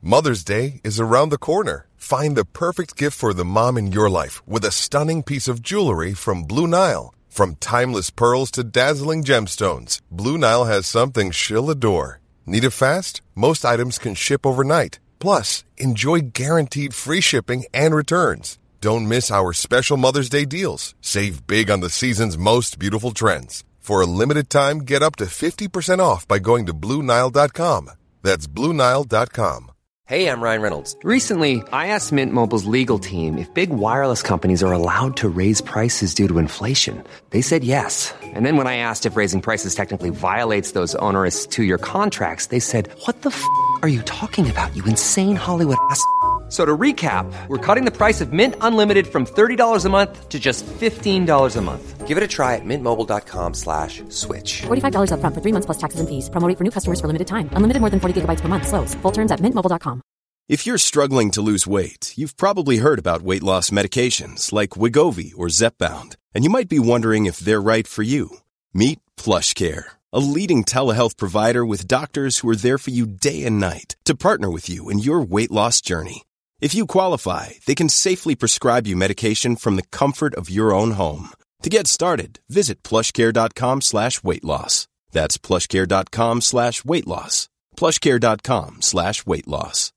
Mother's Day is around the corner. Find the perfect gift for the mom in your life with a stunning piece of jewelry from Blue Nile. From timeless pearls to dazzling gemstones, Blue Nile has something she'll adore. Need it fast? Most items can ship overnight. Plus, enjoy guaranteed free shipping and returns. Don't miss our special Mother's Day deals. Save big on the season's most beautiful trends. For a limited time, get up to 50% off by going to BlueNile.com. That's BlueNile.com. Hey, I'm Ryan Reynolds. Recently, I asked Mint Mobile's legal team if big wireless companies are allowed to raise prices due to inflation. They said yes. And then when I asked if raising prices technically violates those onerous two-year contracts, they said, "What the f*** are you talking about, you insane Hollywood ass?" So to recap, we're cutting the price of Mint Unlimited from $30 a month to just $15 a month. Give it a try at mintmobile.com/switch. $45 up front for 3 months plus taxes and fees. Promo rate for new customers for limited time. Unlimited more than 40 gigabytes per month. Slows full terms at mintmobile.com. If you're struggling to lose weight, you've probably heard about weight loss medications like Wegovy or Zepbound, and you might be wondering if they're right for you. Meet PlushCare, a leading telehealth provider with doctors who are there for you day and night to partner with you in your weight loss journey. If you qualify, they can safely prescribe you medication from the comfort of your own home. To get started, visit plushcare.com/weight-loss. That's plushcare.com/weight-loss. plushcare.com/weight-loss.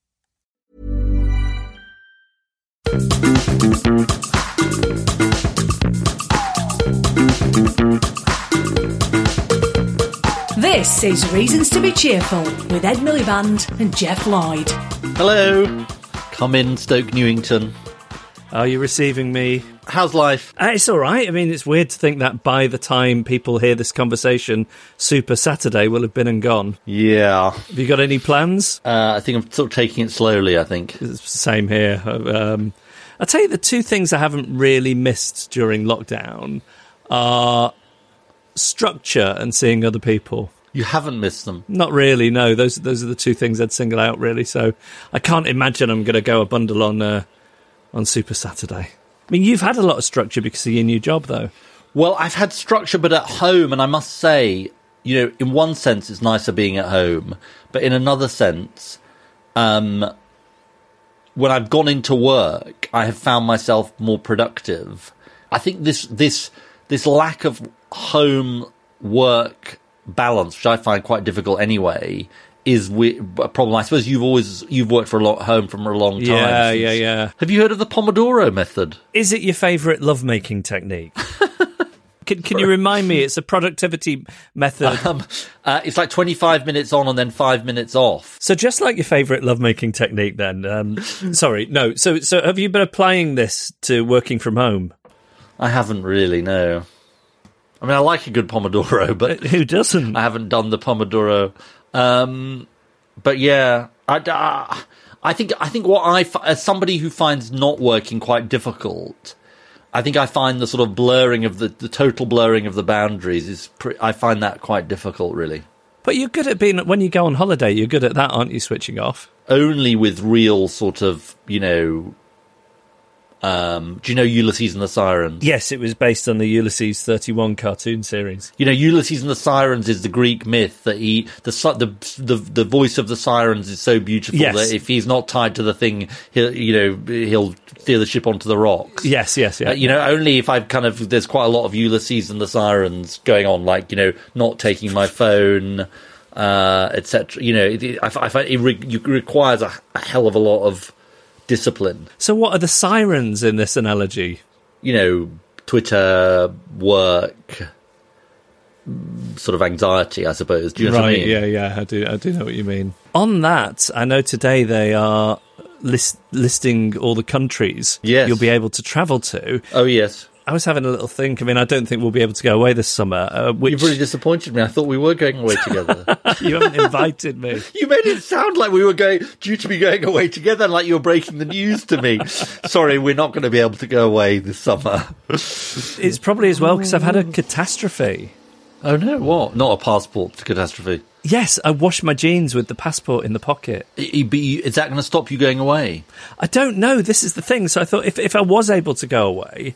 This is Reasons to be Cheerful with Ed Miliband and Jeff Lloyd. Hello. Come in, Stoke Newington. Are you receiving me? How's life? It's all right. I mean, it's weird to think that by the time people hear this conversation, Super Saturday will have been and gone. Yeah. Have you got any plans? I think I'm sort of taking it slowly, I think. It's the same here. I'll tell you the two things I haven't really missed during lockdown are structure and seeing other people. You haven't missed them? Not really, no. Those are the two things I'd single out, really. So I can't imagine I'm going to go a bundle on Super Saturday. I mean, you've had a lot of structure because of your new job, though. Well, I've had structure, but at home, and I must say, you know, in one sense, it's nicer being at home, but in another sense, when I've gone into work, I have found myself more productive. I think this lack of home work balance, which I find quite difficult anyway, is a problem. I suppose you've worked for home for a long time. Yeah. Have you heard of the Pomodoro method? Is it your favourite lovemaking technique? Can you remind me? It's a productivity method. It's like 25 minutes on and then 5 minutes off. So just like your favourite lovemaking technique, then. Sorry, no. So have you been applying this to working from home? I haven't really. No. I mean, I like a good Pomodoro, but who doesn't? I haven't done the Pomodoro. But yeah, I think what as somebody who finds not working quite difficult, I think I find the sort of blurring of the total blurring of the boundaries I find that quite difficult, really. But you're good at when you go on holiday, you're good at that, aren't you, switching off? Only with real sort of, you know, do you know Ulysses and the Sirens? Yes, it was based on the Ulysses 31 cartoon series. You know, Ulysses and the Sirens is the Greek myth that the voice of the sirens is so beautiful that if he's not tied to the thing, he'll steer the ship onto the rocks. Yes. You know, only if there's quite a lot of Ulysses and the Sirens going on, like, you know, not taking my phone, etc. You know, I find it requires a hell of a lot of discipline. So what are the sirens in this analogy? You know, Twitter, work, sort of anxiety, I suppose. Do you know what I mean? Yeah, I do know what you mean. On that, I know today they are listing all the countries you'll be able to travel to. Oh, yes. I was having a little think. I mean, I don't think we'll be able to go away this summer. You've really disappointed me. I thought we were going away together. You haven't invited me. You made it sound like we were due to be going away together, like you were breaking the news to me. Sorry, we're not going to be able to go away this summer. It's probably as well because I've had a catastrophe. Oh, no, what? Not a passport catastrophe? Yes, I washed my jeans with the passport in the pocket. Is that going to stop you going away? I don't know. This is the thing. So I thought if I was able to go away...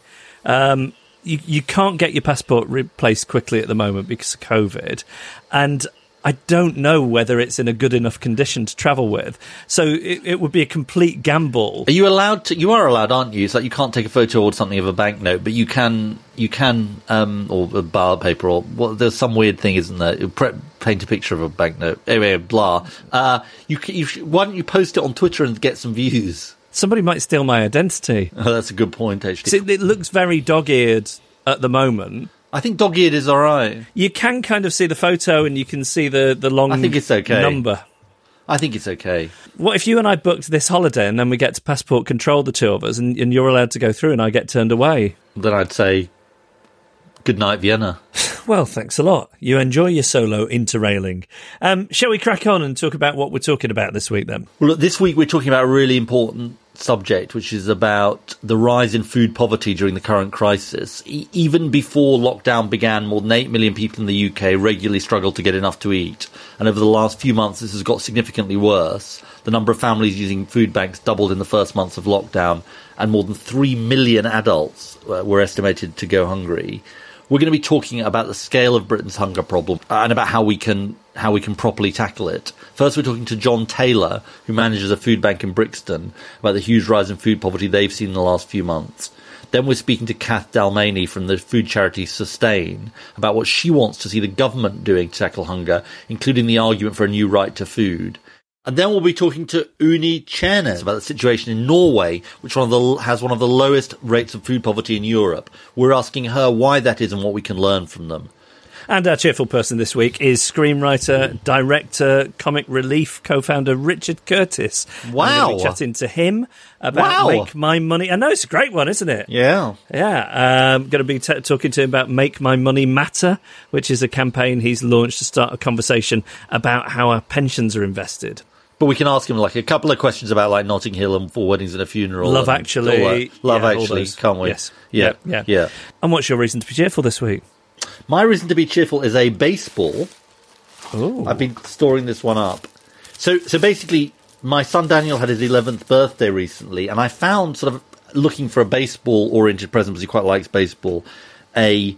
You can't get your passport replaced quickly at the moment because of COVID. And I don't know whether it's in a good enough condition to travel with. So it would be a complete gamble. Are you allowed to? You are allowed, aren't you? It's like you can't take a photo or something of a banknote, but you can, or a bar paper, or there's some weird thing, isn't there? Paint a picture of a banknote. Anyway, blah. Why don't you post it on Twitter and get some views? Somebody might steal my identity. Oh, that's a good point, actually. So it looks very dog-eared at the moment. I think dog-eared is all right. You can kind of see the photo and you can see the long I think it's okay. number. I think it's okay. What if you and I booked this holiday and then we get to passport control, the two of us, and you're allowed to go through and I get turned away? Then I'd say, good night, Vienna. Well, thanks a lot. You enjoy your solo interrailing. Shall we crack on and talk about what we're talking about this week then? Well, look, this week we're talking about a really important subject, which is about the rise in food poverty during the current crisis. Even before lockdown began, more than 8 million people in the UK regularly struggled to get enough to eat. And over the last few months, this has got significantly worse. The number of families using food banks doubled in the first months of lockdown, and more than 3 million adults were estimated to go hungry. We're going to be talking about the scale of Britain's hunger problem and about how we can properly tackle it. First, we're talking to John Taylor, who manages a food bank in Brixton, about the huge rise in food poverty they've seen in the last few months. Then we're speaking to Kath Dalmany from the food charity Sustain about what she wants to see the government doing to tackle hunger, including the argument for a new right to food. And then we'll be talking to Uni Chernes about the situation in Norway, which has one of the lowest rates of food poverty in Europe. We're asking her why that is and what we can learn from them. And our cheerful person this week is screenwriter, director, Comic Relief co-founder Richard Curtis. Wow. I'm going to be chatting to him about Make My Money. I know, it's a great one, isn't it? Yeah. Yeah. I'm going to be talking to him about Make My Money Matter, which is a campaign he's launched to start a conversation about how our pensions are invested. But we can ask him like a couple of questions about like Notting Hill and Four Weddings and a Funeral. Love Actually. Love Actually, can't we? Yes. Yeah. And what's your reason to be cheerful this week? My reason to be cheerful is a baseball. Ooh. I've been storing this one up. So basically, my son Daniel had his 11th birthday recently, and I found, sort of looking for a baseball-oriented present, because he quite likes baseball, a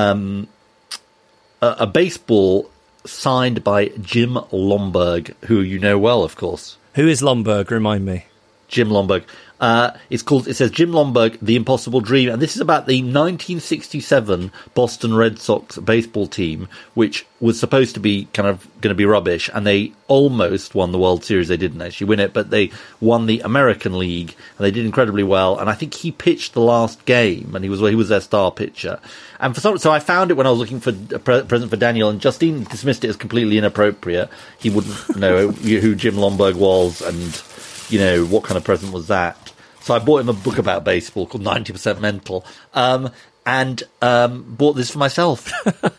baseball signed by Jim Lomberg, who you know well, of course. Who is Lomberg? Remind me. Jim Lomberg. It says Jim Lomberg, The Impossible Dream, and this is about the 1967 Boston Red Sox baseball team, which was supposed to be kind of going to be rubbish, and they almost won the World Series. They didn't actually win it, but they won the American League, and they did incredibly well, and I think he pitched the last game, and he was their star pitcher. And so I found it when I was looking for a present for Daniel, and Justine dismissed it as completely inappropriate. He wouldn't know who Jim Lomberg was, and what kind of present was that? So I bought him a book about baseball called 90% Mental, and bought this for myself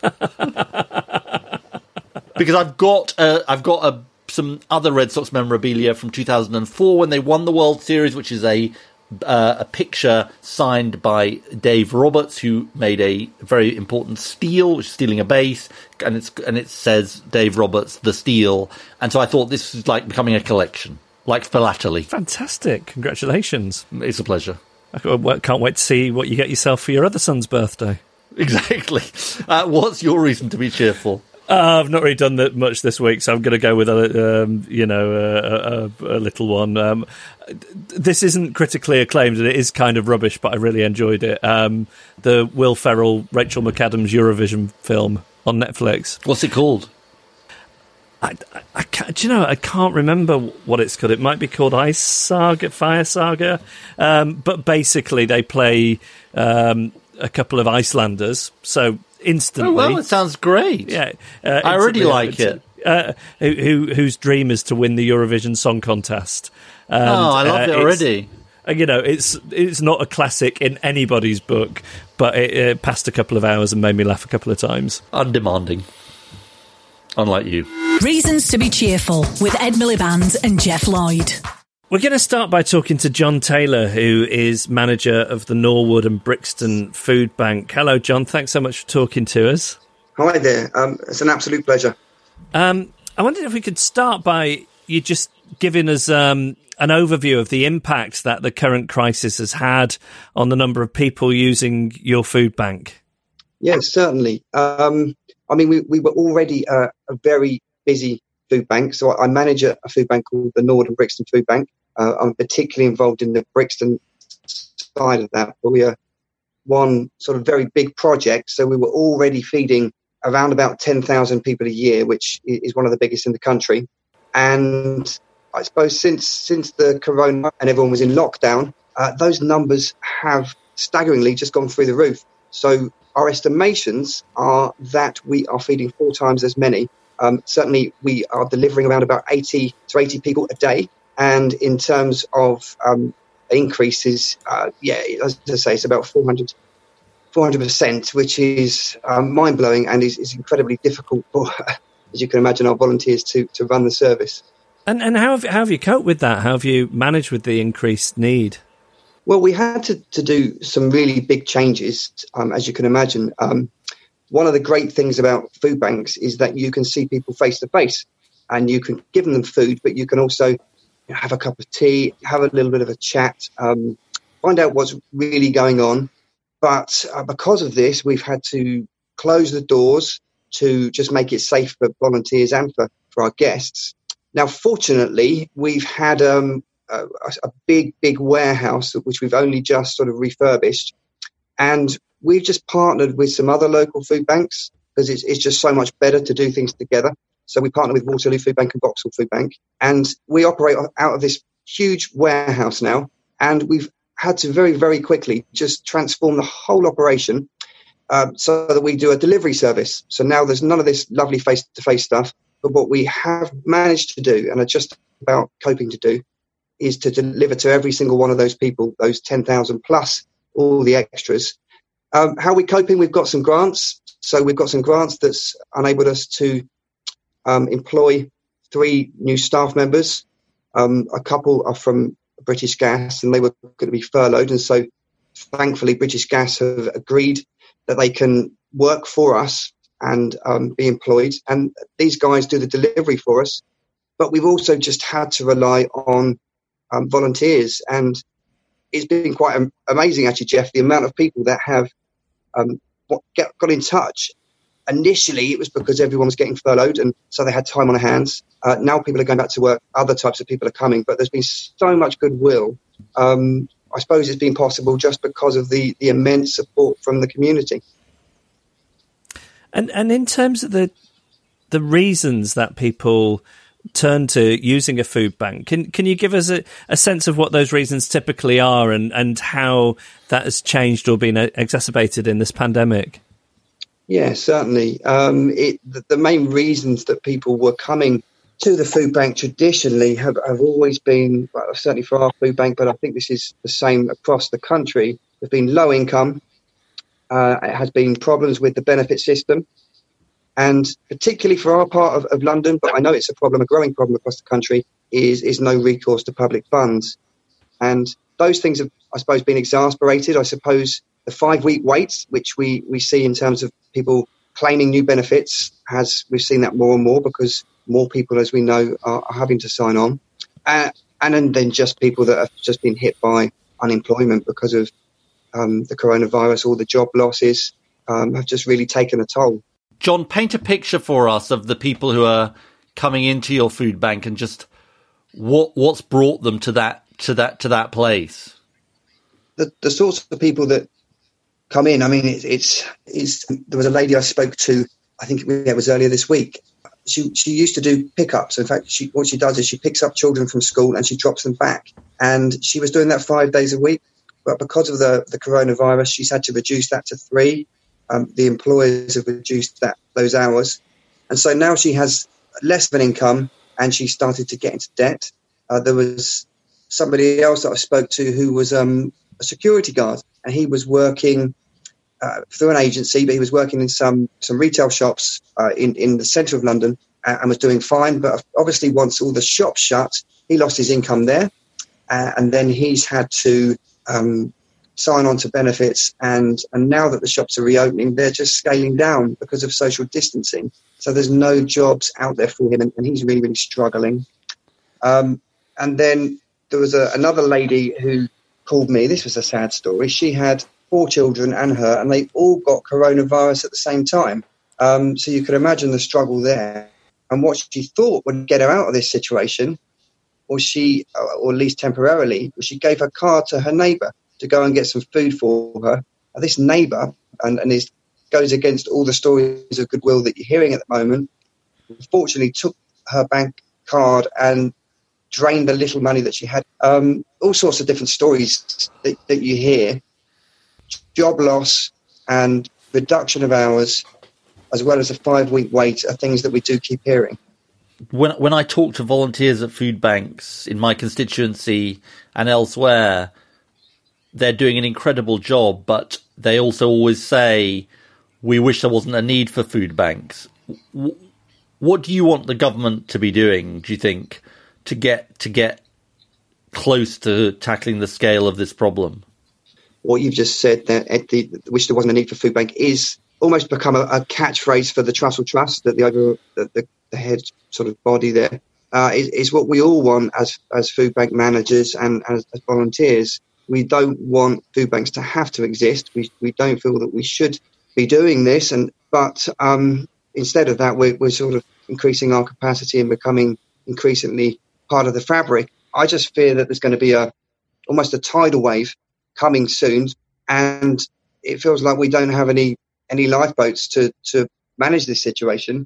because I've got some other Red Sox memorabilia from 2004 when they won the World Series, which is a picture signed by Dave Roberts, who made a very important steal, which is stealing a base, and it says Dave Roberts, the steal, and so I thought this was like becoming a collection. Like philately. Fantastic. Congratulations. It's a pleasure. I can't wait to see what you get yourself for your other son's birthday. Exactly. What's your reason to be cheerful? I've not really done that much this week, so I'm going to go with a little one. This isn't critically acclaimed, and it is kind of rubbish, but I really enjoyed it. The Will Ferrell, Rachel McAdams Eurovision film on Netflix. What's it called? I can't remember what it's called. It might be called Ice Saga, Fire Saga. But basically, they play a couple of Icelanders. So instantly, oh well, it sounds great. Yeah, I already like it. Whose dream is to win the Eurovision Song Contest? And, I love it already. It's not a classic in anybody's book, but it passed a couple of hours and made me laugh a couple of times. Undemanding. Unlike you. Reasons to be cheerful with Ed Miliband and Jeff Lloyd. We're going to start by talking to John Taylor, who is manager of the Norwood and Brixton Food Bank. Hello, John. Thanks so much for talking to us. Hi there. It's an absolute pleasure. I wondered if we could start by you just giving us an overview of the impact that the current crisis has had on the number of people using your food bank. Yes, certainly. We were already a very busy food bank. So I manage a food bank called the Northern Brixton Food Bank. I'm particularly involved in the Brixton side of that, but we are one sort of very big project. So we were already feeding around about 10,000 people a year, which is one of the biggest in the country. And I suppose since the corona and everyone was in lockdown, those numbers have staggeringly just gone through the roof. So our estimations are that we are feeding 4 times as many. Certainly, we are delivering around about 80 to 80 people a day. And in terms of increases, as I say, it's about 400%, which is mind-blowing and is incredibly difficult for, as you can imagine, our volunteers to run the service. And how have you coped with that? How have you managed with the increased need? Well, we had to do some really big changes, as you can imagine. One of the great things about food banks is that you can see people face to face and you can give them food, but you can also have a cup of tea, have a little bit of a chat, find out what's really going on. But because of this, we've had to close the doors to just make it safe for volunteers and for our guests. Now, fortunately, we've had a big warehouse, which we've only just sort of refurbished. And we've just partnered with some other local food banks because it's just so much better to do things together. So we partner with Waterloo Food Bank and Vauxhall Food Bank. And we operate out of this huge warehouse now. And we've had to very, very quickly just transform the whole operation so that we do a delivery service. So now there's none of this lovely face-to-face stuff. But what we have managed to do, and are just about coping to do, is to deliver to every single one of those people, those 10,000 plus all the extras. How are we coping? We've got some grants. So we've got some grants that's enabled us to employ 3 new staff members. A couple are from British Gas and they were going to be furloughed. And so thankfully British Gas have agreed that they can work for us and be employed. And these guys do the delivery for us. But we've also just had to rely on volunteers. And it's been quite amazing, actually, Jeff, the amount of people that have got in touch. Initially, it was because everyone was getting furloughed, and so they had time on their hands. Now people are going back to work. Other types of people are coming, but there's been so much goodwill. I suppose it's been possible just because of the immense support from the community. And in terms of the reasons that people turn to using a food bank, can you give us a sense of what those reasons typically are and how that has changed or been exacerbated in this pandemic? Yeah, certainly. The main reasons that people were coming to the food bank traditionally have always been, well, certainly for our food bank, but I think this is the same across the country, have been low income. It has been problems with the benefit system. And particularly for our part of London, but I know it's a growing problem across the country, is no recourse to public funds. And those things have, I suppose, been exasperated. I suppose the 5-week wait, which we see in terms of people claiming new benefits, we've seen that more and more because more people, as we know, are having to sign on. And then just people that have just been hit by unemployment because of the coronavirus, all the job losses have just really taken a toll. John, paint a picture for us of the people who are coming into your food bank and just what's brought them to that place. The sorts of people that come in. I mean, it's there was a lady I spoke to. I think it was earlier this week. She used to do pickups. In fact, what she does is she picks up children from school and she drops them back. And she was doing that 5 days a week. But because of the coronavirus, she's had to reduce that to 3. The employers have reduced those hours. And so now she has less of an income and she started to get into debt. There was somebody else that I spoke to who was a security guard, and he was working through an agency, but he was working in some retail shops in the centre of London and was doing fine. But obviously once all the shops shut, he lost his income there. And then he's had to sign on to benefits, and now that the shops are reopening, they're just scaling down because of social distancing. So there's no jobs out there for him, and he's really, really struggling. And then there was another lady who called me. This was a sad story. She had 4 children and her, and they all got coronavirus at the same time. So you can imagine the struggle there. And what she thought would get her out of this situation, or at least temporarily, was she gave her card to her neighbour to go and get some food for her. And this neighbour, and this goes against all the stories of goodwill that you're hearing at the moment, unfortunately took her bank card and drained the little money that she had. All sorts of different stories that you hear. Job loss and reduction of hours, as well as a 5-week wait, are things that we do keep hearing. When I talk to volunteers at food banks in my constituency and elsewhere, they're doing an incredible job, but they also always say, we wish there wasn't a need for food banks. What do you want the government to be doing, do you think, to get close to tackling the scale of this problem? What you've just said, that wish there wasn't a need for food bank, is almost become a catchphrase for the Trussell Trust, that the head sort of body there, is what we all want as food bank managers and as volunteers. We don't want food banks to have to exist. We don't feel that we should be doing this, but instead of that, we're sort of increasing our capacity and becoming increasingly part of the fabric. I just fear that there's going to be almost a tidal wave coming soon, and it feels like we don't have any lifeboats to manage this situation.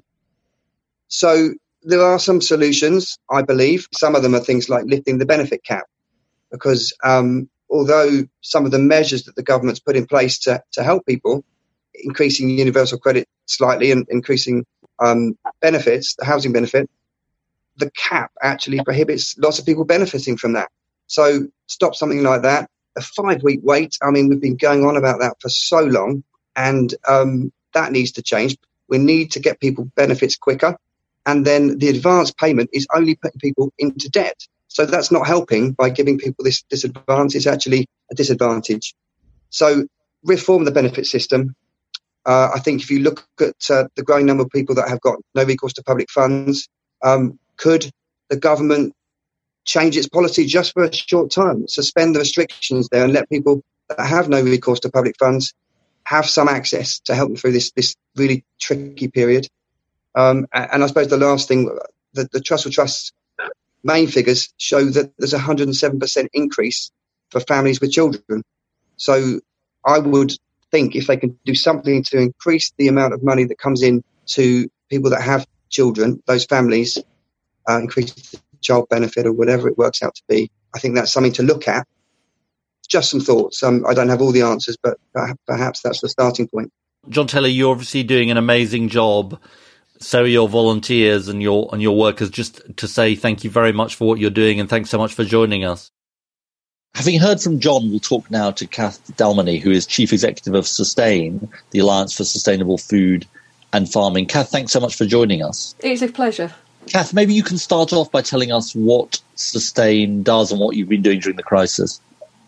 So there are some solutions, I believe. Some of them are things like lifting the benefit cap, because although some of the measures that the government's put in place to help people, increasing universal credit slightly and increasing benefits, the housing benefit, the cap actually prohibits lots of people benefiting from that. So stop something like that. A 5-week wait, I mean, we've been going on about that for so long, and that needs to change. We need to get people benefits quicker, and then the advance payment is only putting people into debt. So that's not helping by giving people this disadvantage. It's actually a disadvantage. So reform the benefit system. I think if you look at the growing number of people that have got no recourse to public funds, could the government change its policy just for a short time, suspend the restrictions there and let people that have no recourse to public funds have some access to help them through this really tricky period? And I suppose the last thing, the Trussell Trust's main figures show that there's a 107% increase for families with children. So I would think if they can do something to increase the amount of money that comes in to people that have children, those families, increase the child benefit or whatever it works out to be, I think that's something to look at. Just some thoughts. I don't have all the answers, but perhaps that's the starting point. John Taylor, you're obviously doing an amazing job. So are your volunteers and your workers. Just to say thank you very much for what you're doing, and thanks so much for joining us. Having heard from John, we'll talk now to Kath Dalmeny, who is Chief Executive of Sustain, the Alliance for Sustainable Food and Farming. Kath, thanks so much for joining us. It's a pleasure. Kath, maybe you can start off by telling us what Sustain does and what you've been doing during the crisis.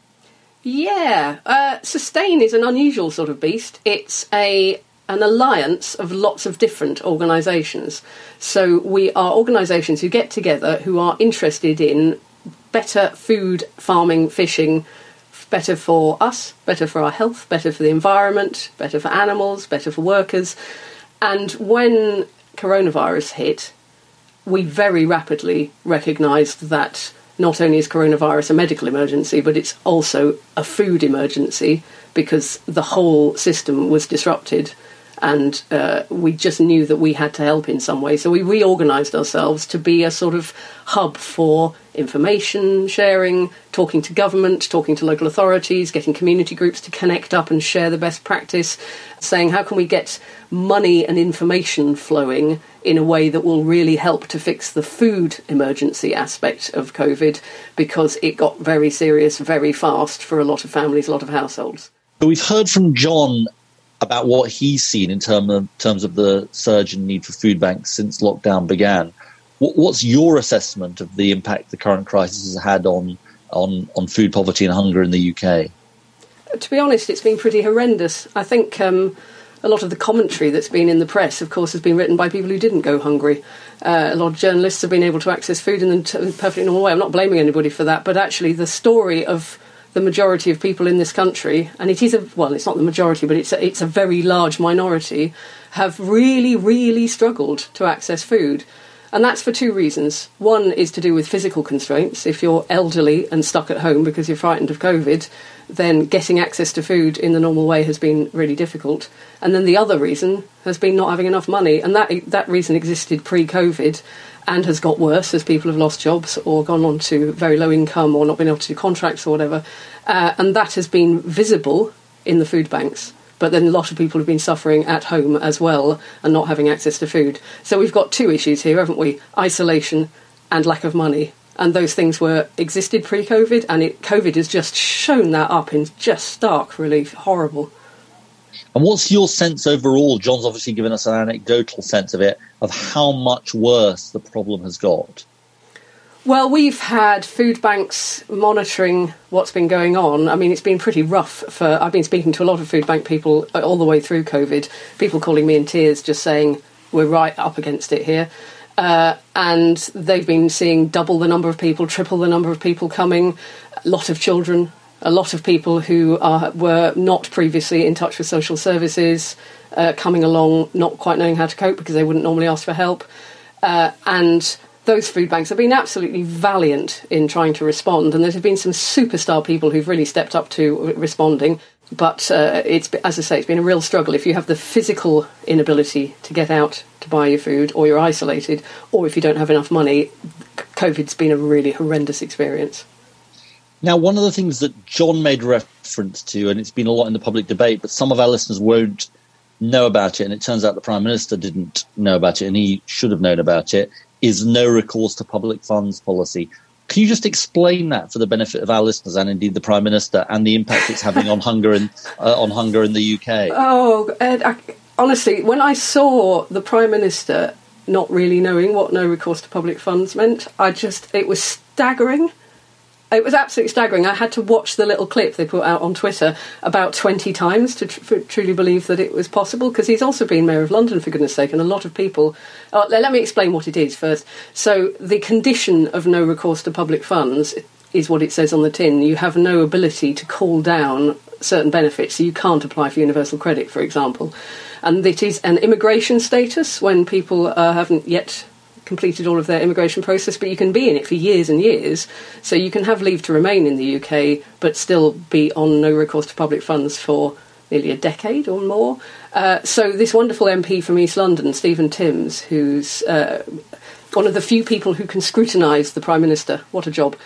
Yeah, Sustain is an unusual sort of beast. It's an alliance of lots of different organisations. So we are organisations who get together who are interested in better food, farming, fishing, better for us, better for our health, better for the environment, better for animals, better for workers. And when coronavirus hit, we very rapidly recognised that not only is coronavirus a medical emergency, but it's also a food emergency, because the whole system was disrupted. And we just knew that we had to help in some way. So we reorganised ourselves to be a sort of hub for information sharing, talking to government, talking to local authorities, getting community groups to connect up and share the best practice, saying how can we get money and information flowing in a way that will really help to fix the food emergency aspect of COVID, because it got very serious very fast for a lot of families, a lot of households. We've heard from John about what he's seen in terms of the surge in need for food banks since lockdown began. What's your assessment of the impact the current crisis has had on food poverty and hunger in the UK? To be honest, it's been pretty horrendous. I think a lot of the commentary that's been in the press, of course, has been written by people who didn't go hungry. A lot of journalists have been able to access food in a perfectly normal way. I'm not blaming anybody for that, but actually the story of the majority of people in this country, and it is it's not the majority, but it's a very large minority, have really, really struggled to access food. And that's for two reasons. One is to do with physical constraints. If you're elderly and stuck at home because you're frightened of COVID, then getting access to food in the normal way has been really difficult. And then the other reason has been not having enough money. And that reason existed pre-COVID and has got worse as people have lost jobs or gone on to very low income or not been able to do contracts or whatever. And that has been visible in the food banks. But then a lot of people have been suffering at home as well and not having access to food. So we've got two issues here, haven't we? Isolation and lack of money. And those things existed pre-COVID, and COVID has just shown that up in just stark relief. Horrible. And what's your sense overall? John's obviously given us an anecdotal sense of it, of how much worse the problem has got. Well, we've had food banks monitoring what's been going on. I mean, it's been pretty rough. I've been speaking to a lot of food bank people all the way through COVID, people calling me in tears just saying, we're right up against it here. And they've been seeing double the number of people, triple the number of people coming, a lot of children, a lot of people who were not previously in touch with social services, coming along, not quite knowing how to cope because they wouldn't normally ask for help. And those food banks have been absolutely valiant in trying to respond, and there have been some superstar people who've really stepped up to responding. But as I say, it's been a real struggle. If you have the physical inability to get out to buy your food, or you're isolated, or if you don't have enough money, COVID's been a really horrendous experience. Now, one of the things that John made reference to, and it's been a lot in the public debate, but some of our listeners won't know about it, and it turns out the Prime Minister didn't know about it, and he should have known about it, is no recourse to public funds policy. Can you just explain that for the benefit of our listeners and indeed the Prime Minister and the impact it's having on hunger in the UK? Oh, Ed, honestly, when I saw the Prime Minister not really knowing what no recourse to public funds meant, it was staggering. It was absolutely staggering. I had to watch the little clip they put out on Twitter about 20 times to truly believe that it was possible, because he's also been Mayor of London, for goodness sake, and a lot of people... let me explain what it is first. So the condition of no recourse to public funds is what it says on the tin. You have no ability to call down certain benefits, so you can't apply for universal credit, for example. And it is an immigration status when people haven't yet completed all of their immigration process, but you can be in it for years and years, so you can have leave to remain in the UK but still be on no recourse to public funds for nearly a decade or more. So this wonderful MP from East London, Stephen Timms, who's one of the few people who can scrutinise the Prime Minister, what a job,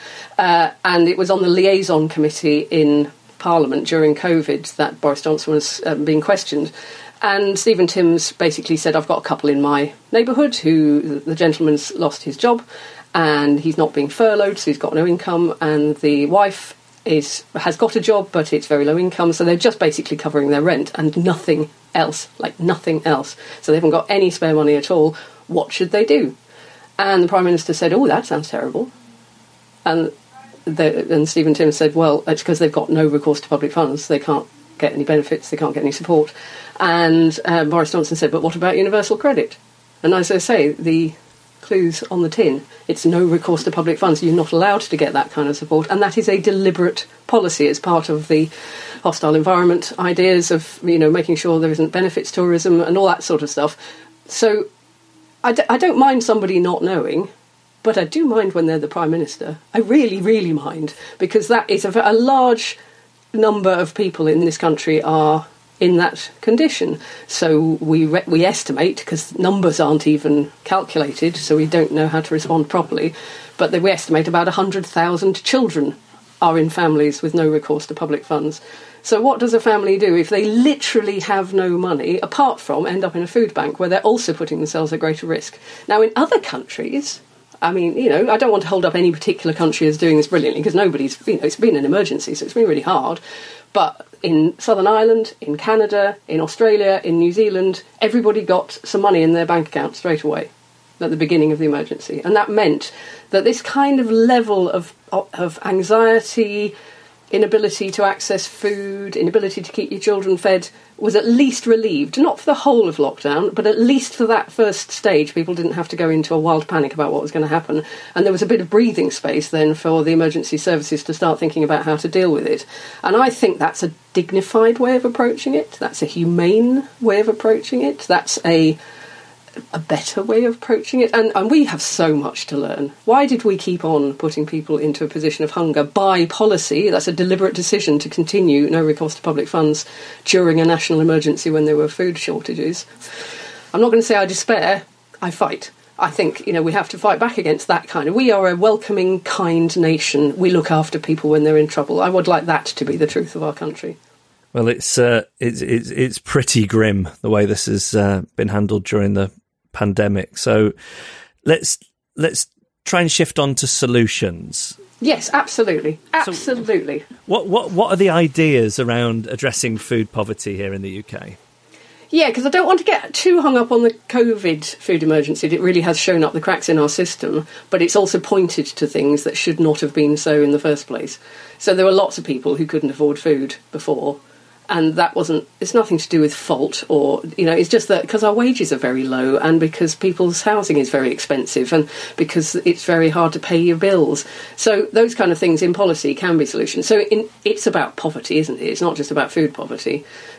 and it was on the liaison committee in Parliament during COVID that Boris Johnson was being questioned. And Stephen Timms basically said, I've got a couple in my neighbourhood who the gentleman's lost his job and he's not being furloughed, so he's got no income, and the wife has got a job, but it's very low income, so they're just basically covering their rent and nothing else, like nothing else. So they haven't got any spare money at all. What should they do? And the Prime Minister said, oh, that sounds terrible. And Stephen Timms said, well, it's because they've got no recourse to public funds. They can't get any benefits, they can't get any support. And Boris Johnson said, but what about universal credit? And as I say, the clues on the tin, it's no recourse to public funds. You're not allowed to get that kind of support, and that is a deliberate policy as part of the hostile environment ideas of, making sure there isn't benefits tourism and all that sort of stuff. So I don't mind somebody not knowing, but I do mind when they're the Prime Minister. I really, really mind, because that is a large number of people in this country are in that condition. So we estimate, because numbers aren't even calculated, so we don't know how to respond properly, but we estimate about 100,000 children are in families with no recourse to public funds. So what does a family do if they literally have no money, apart from end up in a food bank where they're also putting themselves at greater risk? Now, in other countries, I mean, I don't want to hold up any particular country as doing this brilliantly, because nobody's, it's been an emergency, so it's been really hard. But in Southern Ireland, in Canada, in Australia, in New Zealand, everybody got some money in their bank account straight away at the beginning of the emergency. And that meant that this kind of level of anxiety, inability to access food, inability to keep your children fed, was at least relieved. Not for the whole of lockdown, but at least for that first stage, people didn't have to go into a wild panic about what was going to happen. And there was a bit of breathing space then for the emergency services to start thinking about how to deal with it. And I think that's a dignified way of approaching it. That's a humane way of approaching it. That's a a better way of approaching it. And we have so much to learn. Why did we keep on putting people into a position of hunger by policy? That's a deliberate decision to continue no recourse to public funds during a national emergency when there were food shortages. I'm not going to say I despair, I fight. I think, we have to fight back against that kind of... We are a welcoming, kind nation. We look after people when they're in trouble. I would like that to be the truth of our country. Well, it's pretty grim the way this has been handled during the pandemic. So let's try and shift on to solutions. Yes, absolutely. Absolutely. So what are the ideas around addressing food poverty here in the UK? Yeah, because I don't want to get too hung up on the COVID food emergency. It really has shown up the cracks in our system, but it's also pointed to things that should not have been so in the first place. So there were lots of people who couldn't afford food before, and it's nothing to do with fault or, it's just that because our wages are very low and because people's housing is very expensive and because it's very hard to pay your bills. So those kind of things in policy can be solutions. So it's about poverty, isn't it? It's not just about food poverty.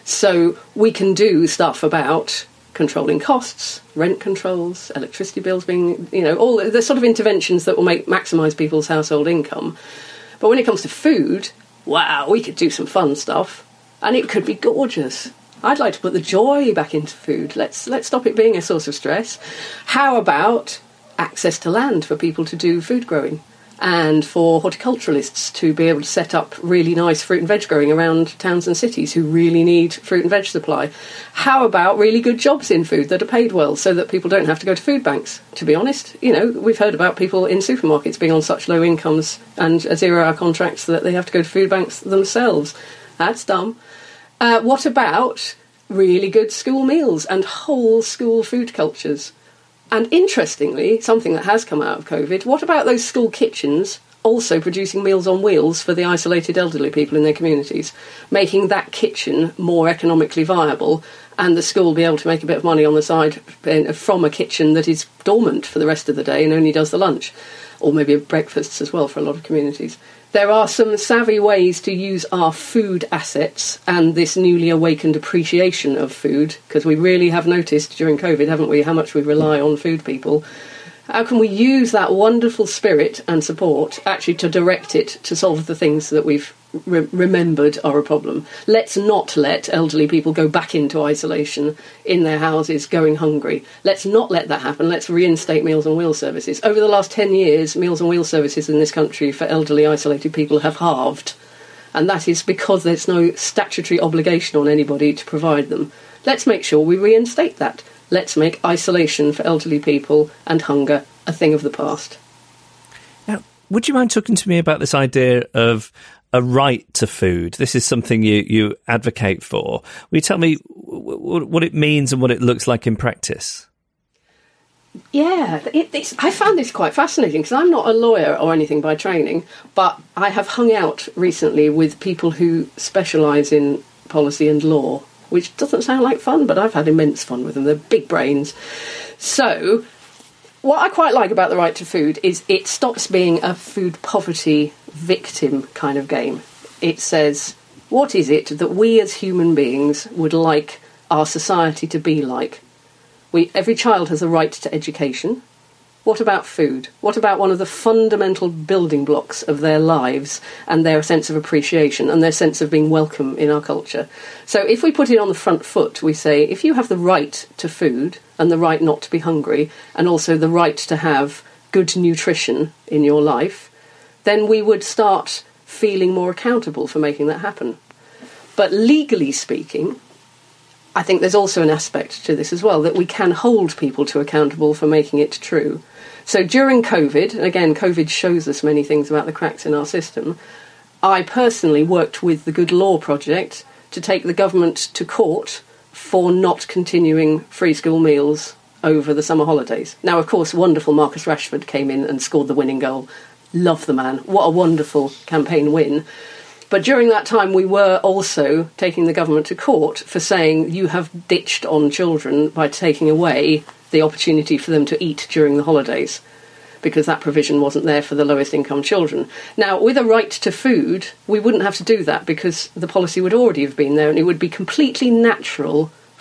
So we can do stuff about controlling costs, rent controls, electricity bills being, all the sort of interventions that will maximise people's household income. But when it comes to food, wow, we could do some fun stuff. And it could be gorgeous. I'd like to put the joy back into food. Let's stop it being a source of stress. How about access to land for people to do food growing and for horticulturalists to be able to set up really nice fruit and veg growing around towns and cities who really need fruit and veg supply? How about really good jobs in food that are paid well so that people don't have to go to food banks? To be honest, we've heard about people in supermarkets being on such low incomes and 0-hour contracts that they have to go to food banks themselves. That's dumb. What about really good school meals and whole school food cultures? And interestingly, something that has come out of COVID, what about those school kitchens also producing meals on wheels for the isolated elderly people in their communities, making that kitchen more economically viable and the school be able to make a bit of money on the side from a kitchen that is dormant for the rest of the day and only does the lunch, or maybe breakfasts as well for a lot of communities. There are some savvy ways to use our food assets and this newly awakened appreciation of food, because we really have noticed during COVID, haven't we, how much we rely on food people. How can we use that wonderful spirit and support actually to direct it to solve the things that we've remembered are a problem? Let's not let elderly people go back into isolation in their houses going hungry. Let's not let that happen. Let's reinstate Meals on Wheels services. Over the last 10 years, Meals on Wheels services in this country for elderly isolated people have halved. And that is because there's no statutory obligation on anybody to provide them. Let's make sure we reinstate that. Let's make isolation for elderly people and hunger a thing of the past. Now, would you mind talking to me about this idea of a right to food? This is something you advocate for. Will you tell me what it means and what it looks like in practice? Yeah, I found this quite fascinating because I'm not a lawyer or anything by training, but I have hung out recently with people who specialise in policy and law, which doesn't sound like fun, but I've had immense fun with them. They're big brains. So what I quite like about the right to food is it stops being a food poverty victim kind of game. It says, what is it that we as human beings would like our society to be like? Every child has a right to education. What about food? What about one of the fundamental building blocks of their lives and their sense of appreciation and their sense of being welcome in our culture? So if we put it on the front foot, we say, if you have the right to food and the right not to be hungry and also the right to have good nutrition in your life, then we would start feeling more accountable for making that happen. But legally speaking, I think there's also an aspect to this as well, that we can hold people to accountable for making it true. So during COVID, and again, COVID shows us many things about the cracks in our system, I personally worked with the Good Law Project to take the government to court for not continuing free school meals over the summer holidays. Now, of course, wonderful Marcus Rashford came in and scored the winning goal. Love the man. What a wonderful campaign win. But during that time, we were also taking the government to court for saying you have ditched on children by taking away the opportunity for them to eat during the holidays, because that provision wasn't there for the lowest income children. Now, with a right to food, we wouldn't have to do that because the policy would already have been there and it would be completely natural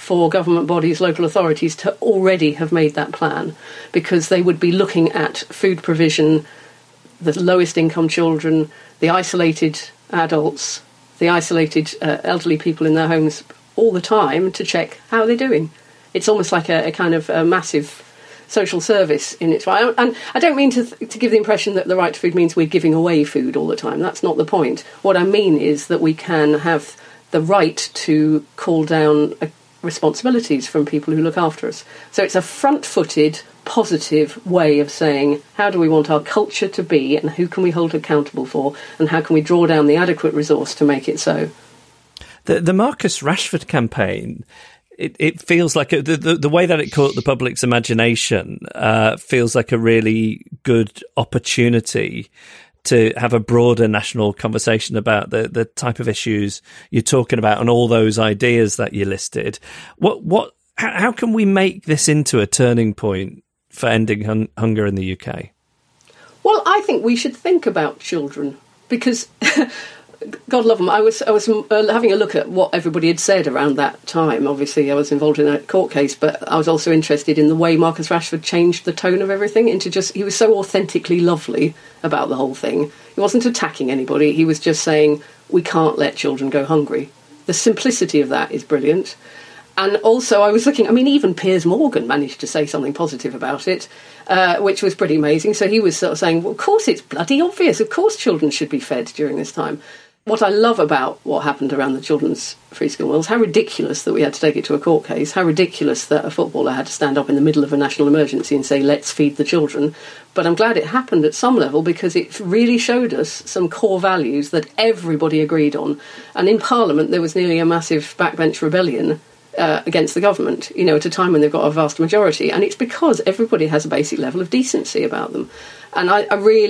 for government bodies, local authorities to already have made that plan, because they would be looking at food provision, the lowest income children, the isolated adults, the isolated elderly people in their homes all the time to check how they're doing. It's almost like a kind of a massive social service in its way. And I don't mean to give the impression that the right to food means we're giving away food all the time. That's not the point. What I mean is that we can have the right to call down responsibilities from people who look after us. So it's a front-footed, positive way of saying, how do we want our culture to be, and who can we hold accountable for, and how can we draw down the adequate resource to make it so? The Marcus Rashford campaign, it feels like the way that it caught the public's imagination feels like a really good opportunity to have a broader national conversation about the type of issues you're talking about and all those ideas that you listed. How can we make this into a turning point for ending hunger in the UK? Well, I think we should think about children, because God love them. I was having a look at what everybody had said around that time. Obviously, I was involved in a court case, but I was also interested in the way Marcus Rashford changed the tone of everything into he was so authentically lovely about the whole thing. He wasn't attacking anybody. He was just saying, we can't let children go hungry. The simplicity of that is brilliant. And also, I was looking, even Piers Morgan managed to say something positive about it, which was pretty amazing. So he was sort of saying, well, of course it's bloody obvious. Of course children should be fed during this time. What I love about what happened around the children's free school meals, how ridiculous that we had to take it to a court case, how ridiculous that a footballer had to stand up in the middle of a national emergency and say, let's feed the children. But I'm glad it happened at some level, because it really showed us some core values that everybody agreed on. And in Parliament, there was nearly a massive backbench rebellion against the government, at a time when they've got a vast majority. And it's because everybody has a basic level of decency about them. And I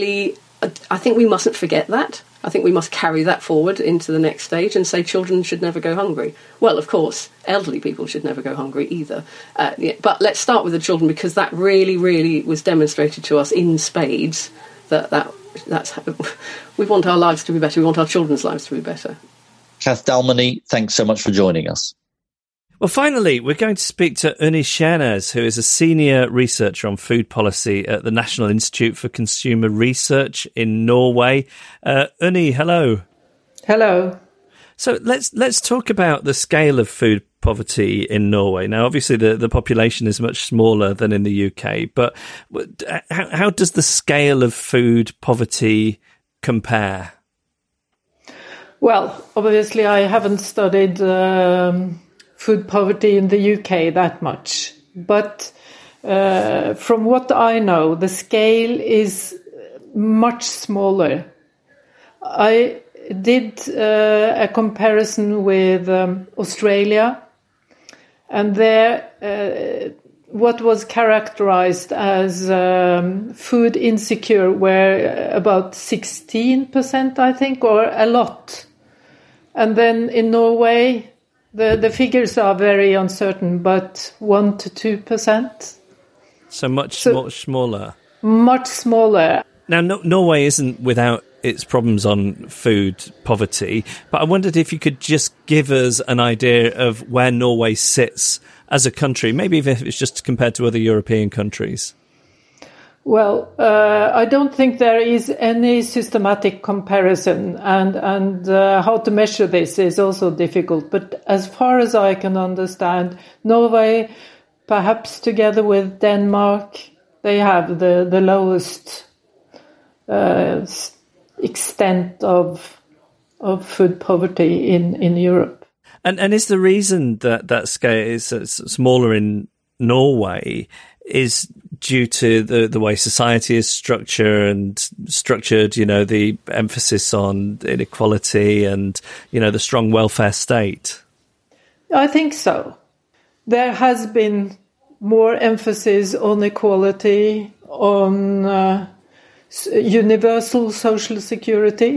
think we mustn't forget that. I think we must carry that forward into the next stage and say children should never go hungry. Well, of course, elderly people should never go hungry either. But let's start with the children, because that really, really was demonstrated to us in spades that's how we want our lives to be better. We want our children's lives to be better. Kath Dalmany, thanks so much for joining us. Well, finally, we're going to speak to Unni Shernes, who is a senior researcher on food policy at the National Institute for Consumer Research in Norway. Unni, hello. Hello. So let's talk about the scale of food poverty in Norway. Now, obviously, the population is much smaller than in the UK, but how does the scale of food poverty compare? Well, obviously, I haven't studied food poverty in the UK that much. But from what I know, the scale is much smaller. I did a comparison with Australia, and there what was characterized as food insecure were about 16%, I think, or a lot. And then in Norway, the figures are very uncertain, but 1 to 2%. So much smaller. Much smaller. Now, Norway isn't without its problems on food poverty, but I wondered if you could just give us an idea of where Norway sits as a country, maybe if it's just compared to other European countries. Well, I don't think there is any systematic comparison, and how to measure this is also difficult. But as far as I can understand, Norway, perhaps together with Denmark, they have the lowest extent of food poverty in Europe. And is the reason that scale is smaller in Norway is due to the way society is structured, the emphasis on inequality and, the strong welfare state? I think so. There has been more emphasis on equality, on universal social security.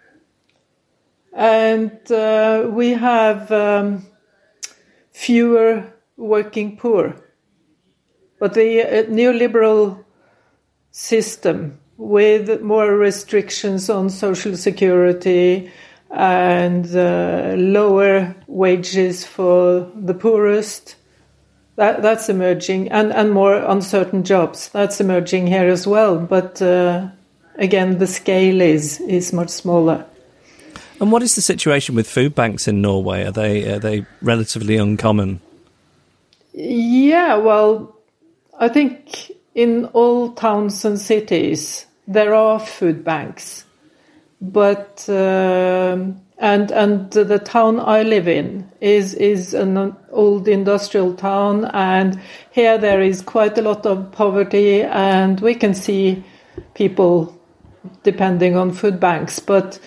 And we have fewer working poor. But the neoliberal system with more restrictions on social security and lower wages for the poorest. That's emerging, and more uncertain jobs. That's emerging here as well. But again, the scale is much smaller. And what is the situation with food banks in Norway? Are they relatively uncommon? Yeah, well, I think in all towns and cities there are food banks, but and the town I live in is an old industrial town, and here there is quite a lot of poverty, and we can see people depending on food banks, but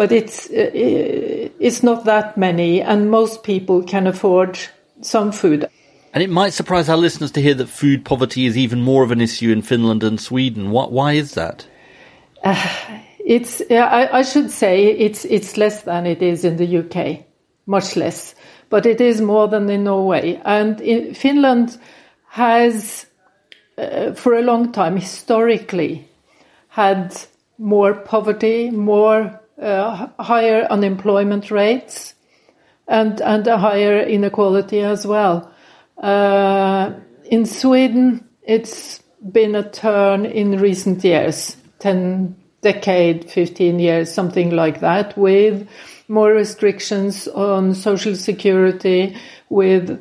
it's not that many, and most people can afford some food. And it might surprise our listeners to hear that food poverty is even more of an issue in Finland and Sweden. Why is that? I should say it's less than it is in the UK, much less, but it is more than in Norway. And Finland has, for a long time, historically, had more poverty, more higher unemployment rates, and a higher inequality as well. In Sweden, it's been a turn in recent years, 15 years, something like that, with more restrictions on social security, with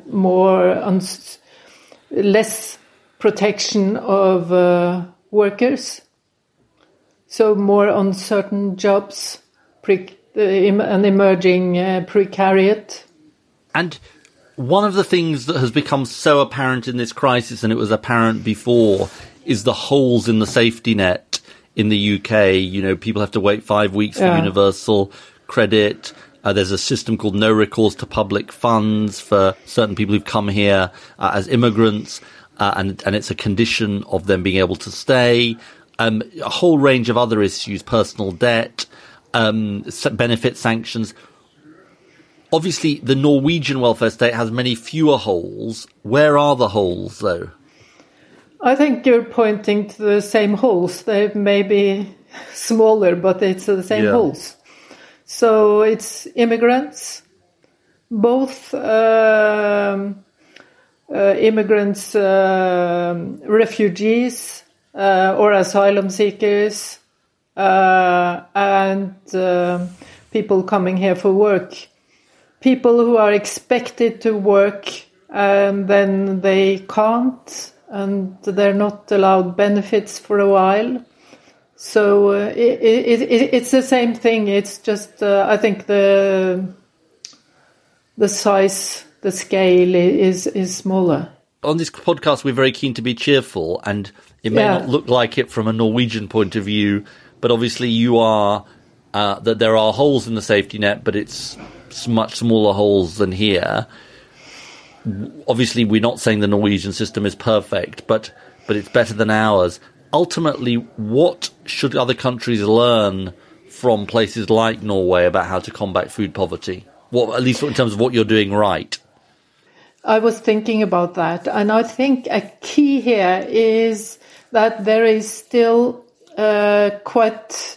less protection of workers, so more uncertain jobs, an emerging precariat. And one of the things that has become so apparent in this crisis, and it was apparent before, is the holes in the safety net in the UK. You know, people have to wait 5 weeks for universal credit. There's a system called no recourse to public funds for certain people who've come here as immigrants, and it's a condition of them being able to stay. A whole range of other issues, personal debt, benefit sanctions. Obviously, the Norwegian welfare state has many fewer holes. Where are the holes, though? I think you're pointing to the same holes. They may be smaller, but it's the same holes. So it's immigrants, both immigrants, refugees, or asylum seekers, and people coming here for work. People who are expected to work and then they can't, and they're not allowed benefits for a while. So it's the same thing. It's just I think the size, the scale is smaller. On this podcast, we're very keen to be cheerful, and it may not look like it from a Norwegian point of view, but obviously you are that there are holes in the safety net, but it's much smaller holes than here. Obviously, we're not saying the Norwegian system is perfect, but it's better than ours. Ultimately, what should other countries learn from places like Norway about how to combat food poverty? Well, at least in terms of what you're doing right. I was thinking about that, and I think a key here is that there is still quite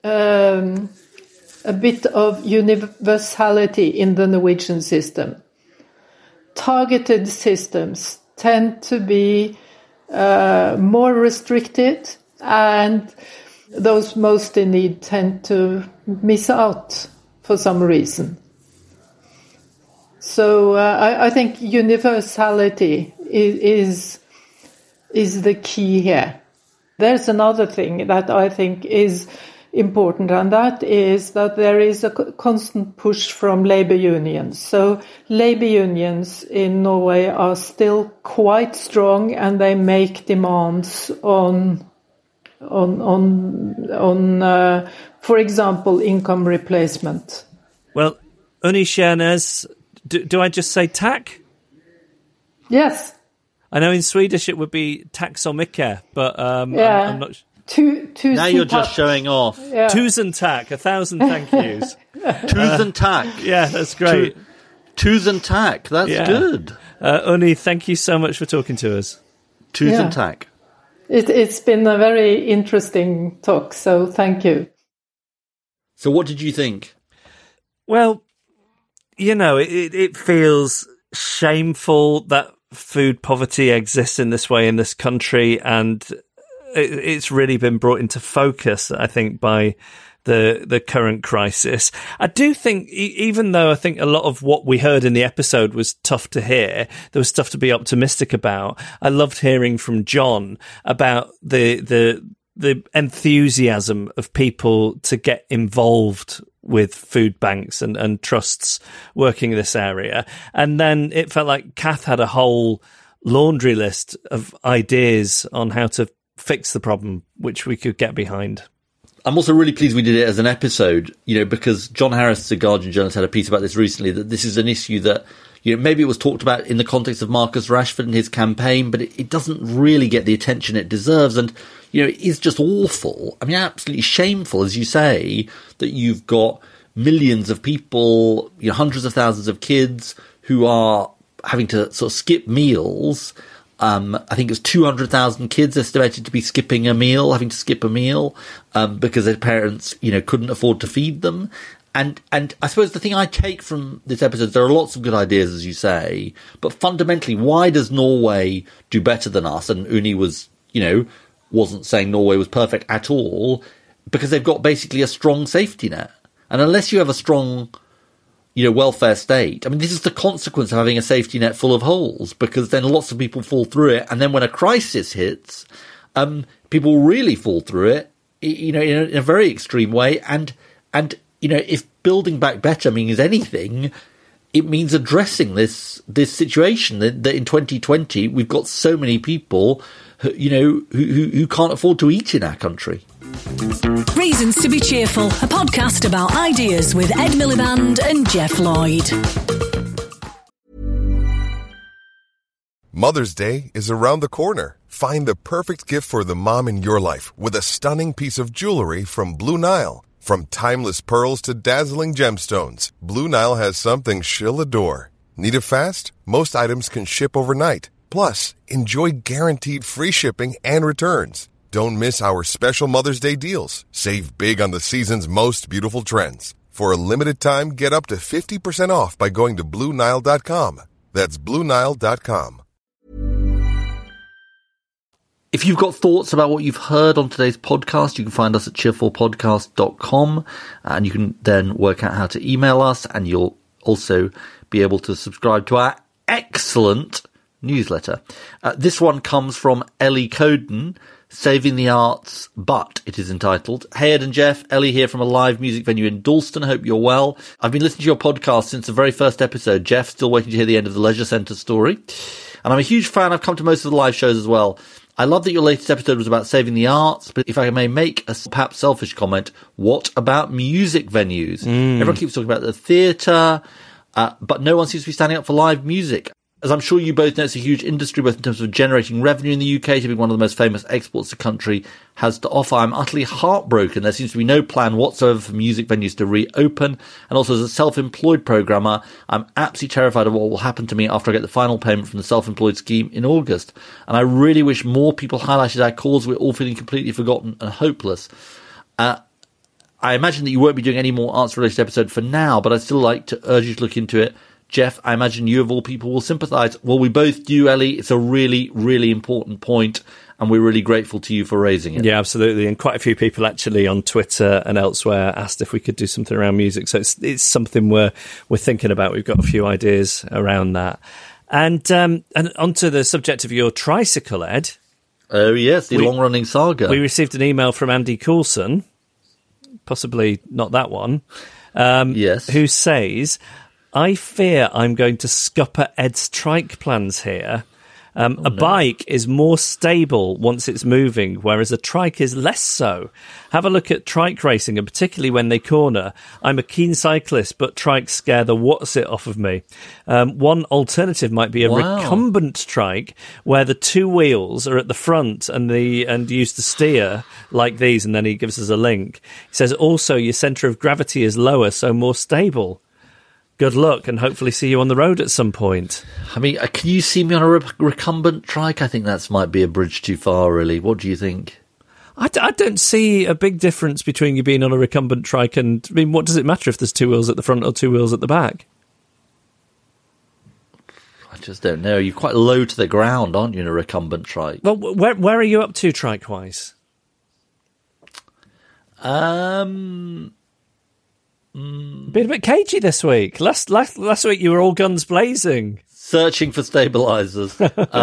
a bit of universality in the Norwegian system. Targeted systems tend to be more restricted, and those most in need tend to miss out for some reason. So I think universality is the key here. There's another thing that I think is important, and that is that there is a constant push from labor unions. So labor unions in Norway are still quite strong, and they make demands on for example, income replacement. Well, Unni Skjærnes, do I just say tack? Yes. I know in Swedish it would be tack så mycket, but I'm not. Now you're just showing off. Yeah. Tusen tack, 1,000 thank yous. Tusen tack. Yeah, that's great. Tusen tack, that's good. Unni, thank you so much for talking to us. Tusen tack. It's been a very interesting talk, so thank you. So what did you think? Well, it feels shameful that food poverty exists in this way in this country, and it's really been brought into focus, I think, by the current crisis. I do think, even though I think a lot of what we heard in the episode was tough to hear, there was stuff to be optimistic about. I loved hearing from John about the enthusiasm of people to get involved with food banks and trusts working in this area. And then it felt like Kath had a whole laundry list of ideas on how to fix the problem, which we could get behind. I'm also really pleased we did it as an episode, because John Harris, the Guardian journalist, had a piece about this recently, that this is an issue that, maybe it was talked about in the context of Marcus Rashford and his campaign, but it doesn't really get the attention it deserves. And, it is just awful. I mean, absolutely shameful, as you say, that you've got millions of people, hundreds of thousands of kids who are having to sort of skip meals. I think it was 200,000 kids estimated to be having to skip a meal, because their parents, couldn't afford to feed them. And I suppose the thing I take from this episode, there are lots of good ideas, as you say, but fundamentally, why does Norway do better than us? And Uni was, wasn't saying Norway was perfect at all, because they've got basically a strong safety net. And unless you have a strong, welfare state, I mean, this is the consequence of having a safety net full of holes, because then lots of people fall through it. And then when a crisis hits, people really fall through it, in a very extreme way. And if building back better means anything, it means addressing this situation that in 2020 we've got so many people who can't afford to eat in our country. Reasons to be Cheerful, a podcast about ideas with Ed Miliband and Jeff Lloyd. Mother's Day is around the corner. Find the perfect gift for the mom in your life with a stunning piece of jewelry from Blue Nile. From timeless pearls to dazzling gemstones, Blue Nile has something she'll adore. Need it fast? Most items can ship overnight. Plus, enjoy guaranteed free shipping and returns. Don't miss our special Mother's Day deals. Save big on the season's most beautiful trends. For a limited time, get up to 50% off by going to BlueNile.com. That's BlueNile.com. If you've got thoughts about what you've heard on today's podcast, you can find us at cheerfulpodcast.com, and you can then work out how to email us, and you'll also be able to subscribe to our excellent newsletter. This one comes from Ellie Coden, Saving the Arts, but it is entitled, Hey Ed and Jeff, Ellie here from a live music venue in Dalston. Hope you're well. I've been listening to your podcast since the very first episode. Jeff, still waiting to hear the end of the Leisure Centre story. And I'm a huge fan. I've come to most of the live shows as well. I love that your latest episode was about saving the arts, but if I may make a perhaps selfish comment, what about music venues? Everyone keeps talking about the theatre, but no one seems to be standing up for live music. As I'm sure you both know, it's a huge industry, both in terms of generating revenue in the UK, to be one of the most famous exports the country has to offer. I'm utterly heartbroken. There seems to be no plan whatsoever for music venues to reopen. And also, as a self-employed programmer, I'm absolutely terrified of what will happen to me after I get the final payment from the self-employed scheme in August. And I really wish more people highlighted our cause. We're all feeling completely forgotten and hopeless. I imagine that you won't be doing any more arts-related episode for now, but I'd still like to urge you to look into it. Jeff, I imagine you of all people will sympathise. Well, we both do, Ellie. It's a really, really important point, and we're really grateful to you for raising it. Yeah, absolutely. And quite a few people actually on Twitter and elsewhere asked if we could do something around music. So it's something we're thinking about. We've got a few ideas around that. And onto the subject of your tricycle, Ed. Oh, yes, the long-running saga. We received an email from Andy Coulson, possibly not that one, yes, who says, I fear I'm going to scupper Ed's trike plans here. A bike is more stable once it's moving, whereas a trike is less so. Have a look at trike racing, and particularly when they corner. I'm a keen cyclist, but trikes scare the what's-it off of me. One alternative might be a recumbent trike, where the two wheels are at the front and used to steer like these, and then he gives us a link. He says, also, your centre of gravity is lower, so more stable. Good luck, and hopefully see you on the road at some point. I mean, can you see me on a recumbent trike? I think that might be a bridge too far, really. What do you think? I don't see a big difference between you being on a recumbent trike and, I mean, what does it matter if there's 2 wheels at the front or 2 wheels at the back? I just don't know. You're quite low to the ground, aren't you, in a recumbent trike? Well, where are you up to trike-wise? Been a bit cagey this week. Last week you were all guns blazing. Searching for stabilizers.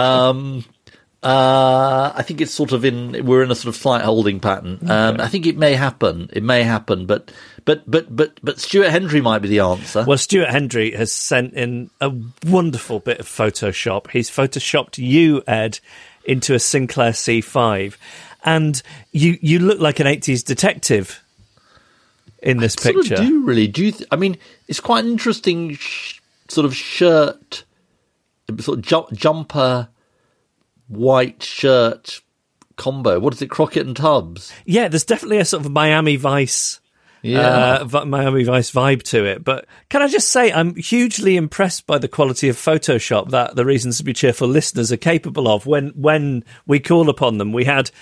I think it's sort of we're in a sort of slight holding pattern. Okay. I think it may happen. But Stuart Hendry might be the answer. Well, Stuart Hendry has sent in a wonderful bit of Photoshop. He's photoshopped you, Ed, into a Sinclair C5. And you look like an 80s detective in this picture. Sort of do really. I mean, it's quite an interesting sort of shirt, sort of jumper, white shirt combo. What is it, Crockett and Tubbs? Yeah, there's definitely a sort of Miami Vice Miami Vice vibe to it. But can I just say, I'm hugely impressed by the quality of Photoshop that the Reasons to Be Cheerful listeners are capable of when we call upon them. We had,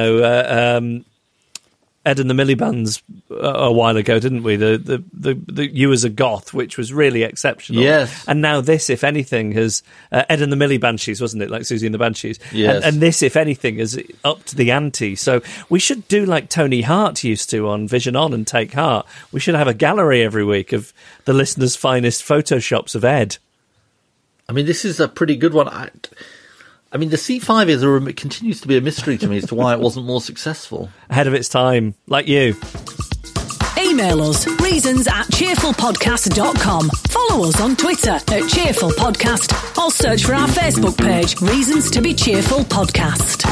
Ed and the Millibands a while ago, didn't we? The You as a Goth, which was really exceptional. Yes. And now this, if anything, has Ed and the Millie Banshees, wasn't it? Like Susie and the Banshees. Yes. And this, if anything, is up to the ante. So we should do like Tony Hart used to on Vision On and Take Heart. We should have a gallery every week of the listeners' finest photoshops of Ed. I mean, this is a pretty good one. I mean, the C5 continues to be a mystery to me as to why it wasn't more successful. Ahead of its time, like you. Email us, reasons@cheerfulpodcast.com. Follow us on Twitter @cheerfulpodcast or search for our Facebook page, Reasons to Be Cheerful Podcast.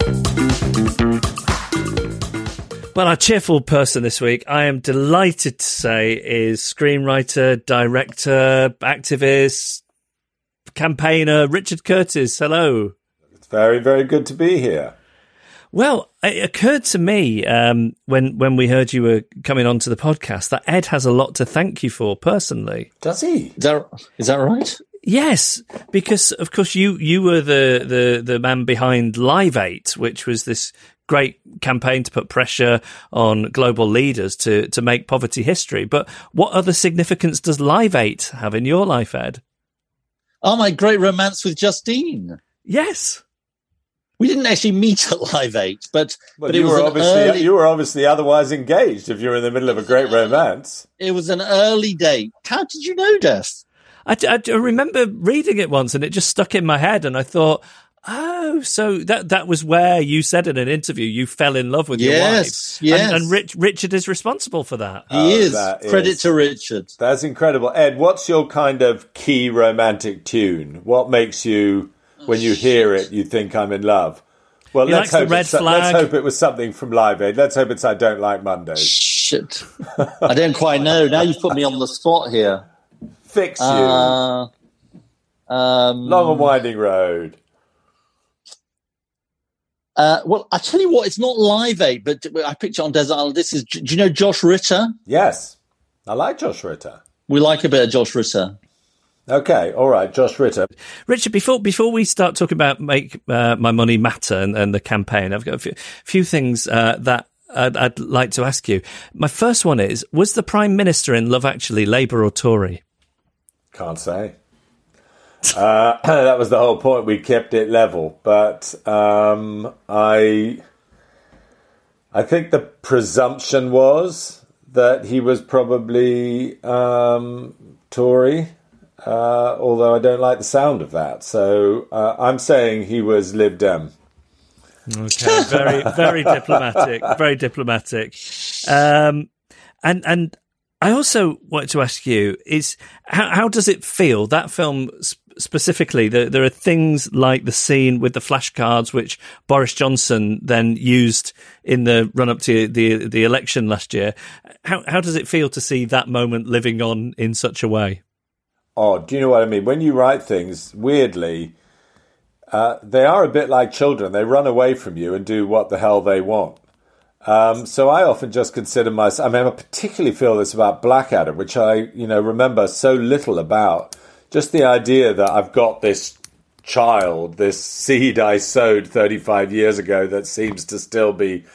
Well, our cheerful person this week, I am delighted to say, is screenwriter, director, activist, campaigner Richard Curtis. Hello. It's very, very good to be here. Well, it occurred to me when we heard you were coming onto the podcast that Ed has a lot to thank you for personally. Does he? Is that right? Yes, because of course you were the man behind Live 8, which was this great campaign to put pressure on global leaders to make poverty history. But what other significance does Live 8 have in your life, Ed? Oh, my great romance with Justine. Yes. We didn't actually meet at Live 8, but you were obviously otherwise engaged if you were in the middle of a great romance. It was an early date. How did you know, Des? I remember reading it once and it just stuck in my head and I thought, oh, so that was where you said in an interview you fell in love with your wife. Yes. And Richard is responsible for that. He is. Credit to Richard. That's incredible. Ed, what's your kind of key romantic tune? What makes you, when you hear it, you think I'm in love? Well, let's hope it was something from Live Aid. Let's hope it's I Don't Like Mondays. Shit. I don't quite know. Now you've put me on the spot here. Fix You. Long and Winding Road. Well, I tell you what, it's not Live 8, but I picked it on Desert Island. Do you know Josh Ritter? Yes. I like Josh Ritter. We like a bit of Josh Ritter. Okay, all right, Josh Ritter. Richard, before we start talking about Make My Money Matter and the campaign, I've got a few things that I'd like to ask you. My first one is, was the Prime Minister in Love Actually Labour or Tory? Can't say. That was the whole point. We kept it level, but I think the presumption was that he was probably Tory, although I don't like the sound of that. So I'm saying he was Lib Dem. Okay, very, very diplomatic. Very diplomatic. And I also wanted to ask you is how does it feel, that film specifically? There are things like the scene with the flashcards, which Boris Johnson then used in the run up to the election last year. How does it feel to see that moment living on in such a way? Oh, do you know what I mean? When you write things, weirdly, they are a bit like children. They run away from you and do what the hell they want. So I often just consider myself, I particularly feel this about Blackadder, which I, remember so little about. Just the idea that I've got this child, this seed I sowed 35 years ago that seems to still be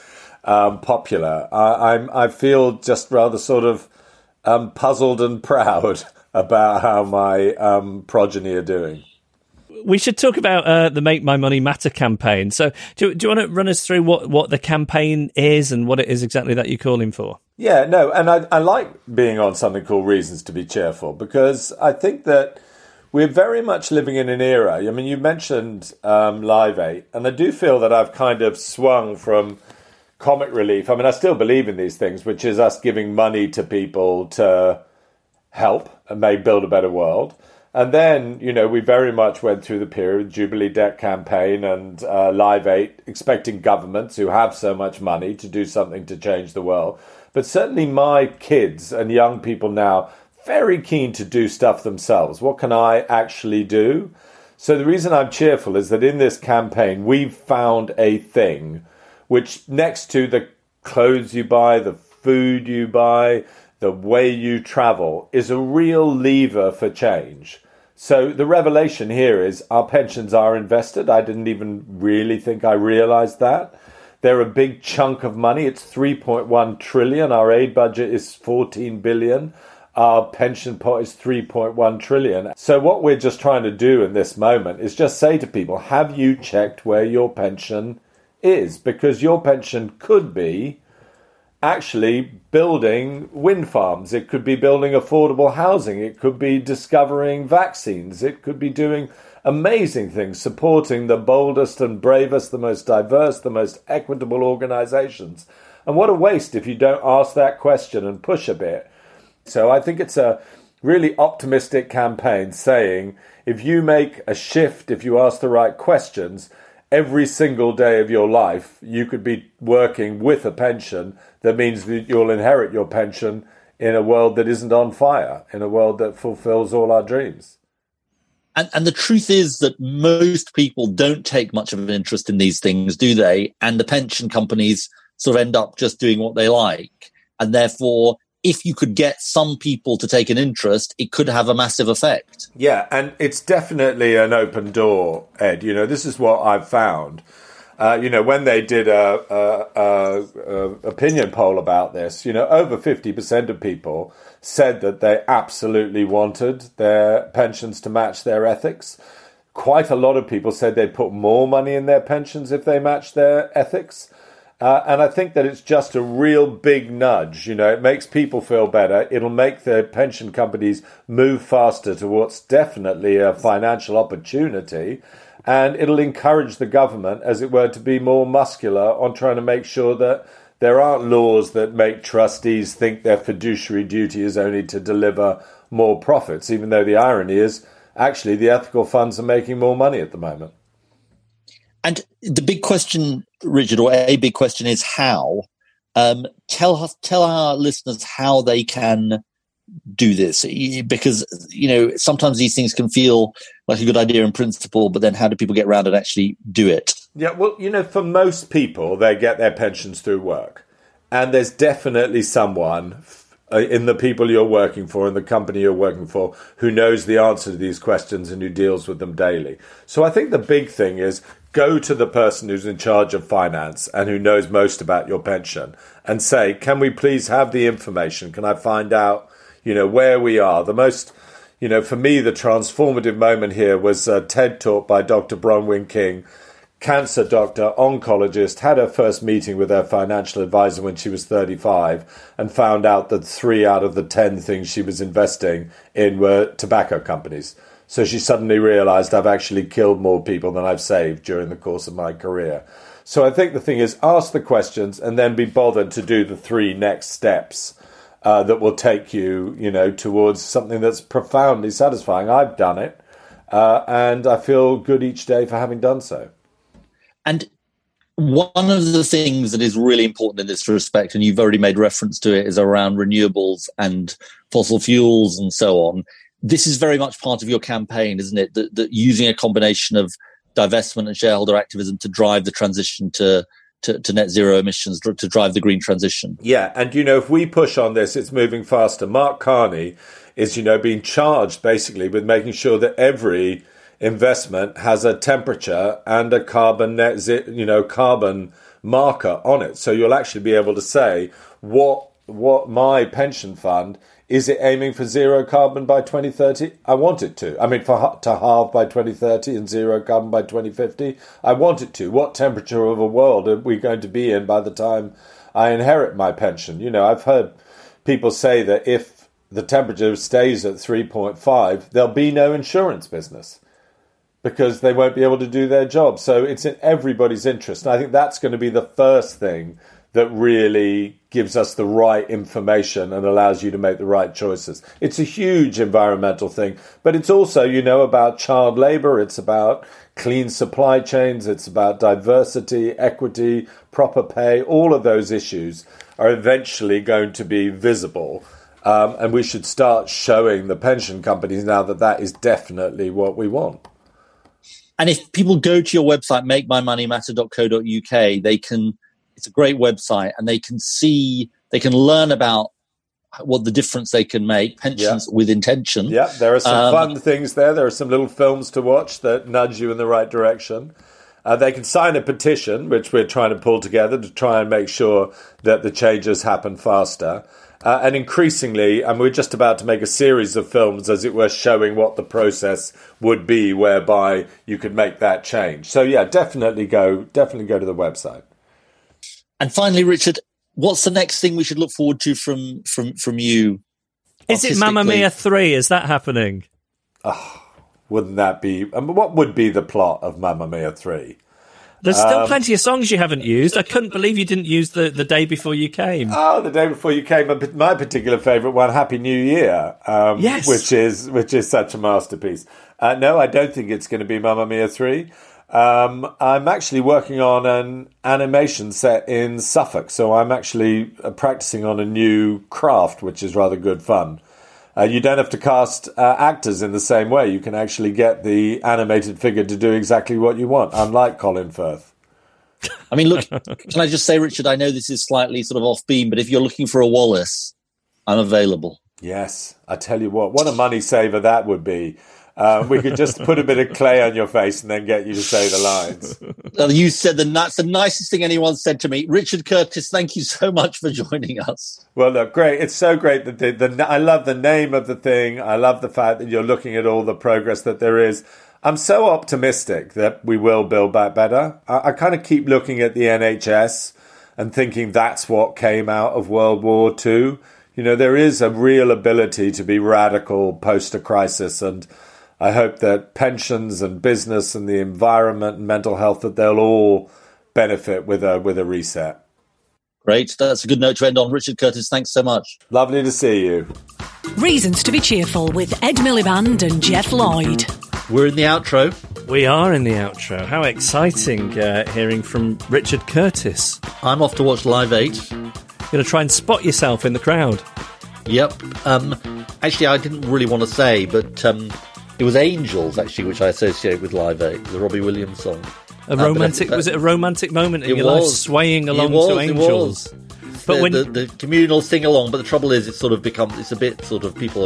popular. I feel just rather sort of puzzled and proud about how my progeny are doing. We should talk about the Make My Money Matter campaign. So do you want to run us through what the campaign is and what it is exactly that you're calling for? Yeah, no, and I like being on something called Reasons to be Cheerful, because I think that we're very much living in an era. I mean, you mentioned Live 8, and I do feel that I've kind of swung from comic relief. I mean, I still believe in these things, which is us giving money to people to help and may build a better world. And then, you know, we very much went through the period, Jubilee Debt Campaign and Live 8, expecting governments who have so much money to do something to change the world. But certainly my kids and young people now, very keen to do stuff themselves. What can I actually do? So the reason I'm cheerful is that in this campaign, we've found a thing which, next to the clothes you buy, the food you buy, the way you travel, is a real lever for change. So the revelation here is our pensions are invested. I didn't even really think I realized that. They're a big chunk of money. It's 3.1 trillion. Our aid budget is 14 billion. Our pension pot is 3.1 trillion. So what we're just trying to do in this moment is just say to people, have you checked where your pension is? Because your pension could be actually building wind farms. It could be building affordable housing. It could be discovering vaccines. It could be doing amazing things, supporting the boldest and bravest, the most diverse, the most equitable organizations. And what a waste if you don't ask that question and push a bit. So I think it's a really optimistic campaign saying, if you make a shift, if you ask the right questions, every single day of your life, you could be working with a pension that means that you'll inherit your pension in a world that isn't on fire, in a world that fulfills all our dreams. And the truth is that most people don't take much of an interest in these things, do they? And the pension companies sort of end up just doing what they like. And therefore, if you could get some people to take an interest, it could have a massive effect. Yeah, and it's definitely an open door, Ed. You know, this is what I've found. You know, when they did a opinion poll about this, you know, over 50% of people said that they absolutely wanted their pensions to match their ethics. Quite a lot of people said they'd put more money in their pensions if they matched their ethics. And I think that it's just a real big nudge. You know, it makes people feel better. It'll make the pension companies move faster towards definitely a financial opportunity. And it'll encourage the government, as it were, to be more muscular on trying to make sure that there aren't laws that make trustees think their fiduciary duty is only to deliver more profits, even though the irony is actually the ethical funds are making more money at the moment. And the big question, Richard, or a big question is how. Tell our listeners how they can do this, because, you know, sometimes these things can feel like a good idea in principle, but then how do people get around and actually do it? Yeah, well, you know, for most people, they get their pensions through work. And there's definitely someone in the people you're working for, in the company you're working for, who knows the answer to these questions and who deals with them daily. So I think the big thing is go to the person who's in charge of finance and who knows most about your pension and say, can we please have the information? Can I find out, you know, where we are? The most, you know, for me, the transformative moment here was a TED talk by Dr. Bronwyn King, cancer doctor, oncologist, had her first meeting with her financial advisor when she was 35 and found out that 3 out of the 10 things she was investing in were tobacco companies. So she suddenly realized, I've actually killed more people than I've saved during the course of my career. So I think the thing is, ask the questions and then be bothered to do the 3 next steps that will take you, you know, towards something that's profoundly satisfying. I've done it, and I feel good each day for having done so. And one of the things that is really important in this respect, and you've already made reference to it, is around renewables and fossil fuels and so on. This is very much part of your campaign, isn't it? That using a combination of divestment and shareholder activism to drive the transition to net zero emissions, to drive the green transition. Yeah, and, you know, if we push on this, it's moving faster. Mark Carney is, you know, being charged basically with making sure that every investment has a temperature and a carbon carbon marker on it. So you'll actually be able to say what my pension fund, is it aiming for zero carbon by 2030? I want it to. I mean, to halve by 2030 and zero carbon by 2050? I want it to. What temperature of a world are we going to be in by the time I inherit my pension? You know, I've heard people say that if the temperature stays at 3.5, there'll be no insurance business because they won't be able to do their job. So it's in everybody's interest. And I think that's going to be the first thing that really gives us the right information and allows you to make the right choices. It's a huge environmental thing, but it's also, you know, about child labour, it's about clean supply chains, it's about diversity, equity, proper pay. All of those issues are eventually going to be visible. And we should start showing the pension companies now that that is definitely what we want. And if people go to your website, makeMyMoneyMatter.co.uk, it's a great website, and they can learn about what the difference they can make, pensions with intention. Yeah, there are some fun things there. There are some little films to watch that nudge you in the right direction. They can sign a petition, which we're trying to pull together to try and make sure that the changes happen faster. And increasingly, and we're just about to make a series of films, as it were, showing what the process would be whereby you could make that change. So, yeah, definitely go to the website. And finally, Richard, what's the next thing we should look forward to from you? Is it Mamma Mia 3? Is that happening? Oh, wouldn't that be... I mean, what would be the plot of Mamma Mia 3? There's still plenty of songs you haven't used. I couldn't believe you didn't use the Day Before You Came. Oh, The Day Before You Came. My particular favourite one, Happy New Year, yes. which is such a masterpiece. No, I don't think it's going to be Mamma Mia 3. I'm actually working on an animation set in Suffolk, so I'm actually practicing on a new craft, which is rather good fun. You don't have to cast actors in the same way. You can actually get the animated figure to do exactly what you want, unlike Colin Firth. I mean, look, can I just say, Richard, I know this is slightly sort of off beam, but if you're looking for a Wallace, I'm available. Yes, I tell you what a money saver that would be. We could just put a bit of clay on your face and then get you to say the lines. You said that's the nicest thing anyone said to me. Richard Curtis, thank you so much for joining us. Well, look, great. It's so great that I love the name of the thing. I love the fact that you're looking at all the progress that there is. I'm so optimistic that we will build back better. I kind of keep looking at the NHS and thinking that's what came out of World War II. You know, there is a real ability to be radical post a crisis, and I hope that pensions and business and the environment and mental health, that they'll all benefit with a reset. Great. That's a good note to end on. Richard Curtis, thanks so much. Lovely to see you. Reasons to be Cheerful with Ed Miliband and Jeff Lloyd. We're in the outro. We are in the outro. How exciting hearing from Richard Curtis. I'm off to watch Live 8. You're going to try and spot yourself in the crowd. Yep. Actually, I didn't really want to say, but... it was Angels, actually, which I associate with Live 8, the Robbie Williams song. Was it a romantic moment in your life, swaying along to Angels? It was. But the communal sing-along, but the trouble is it's sort of become, it's a bit sort of, people are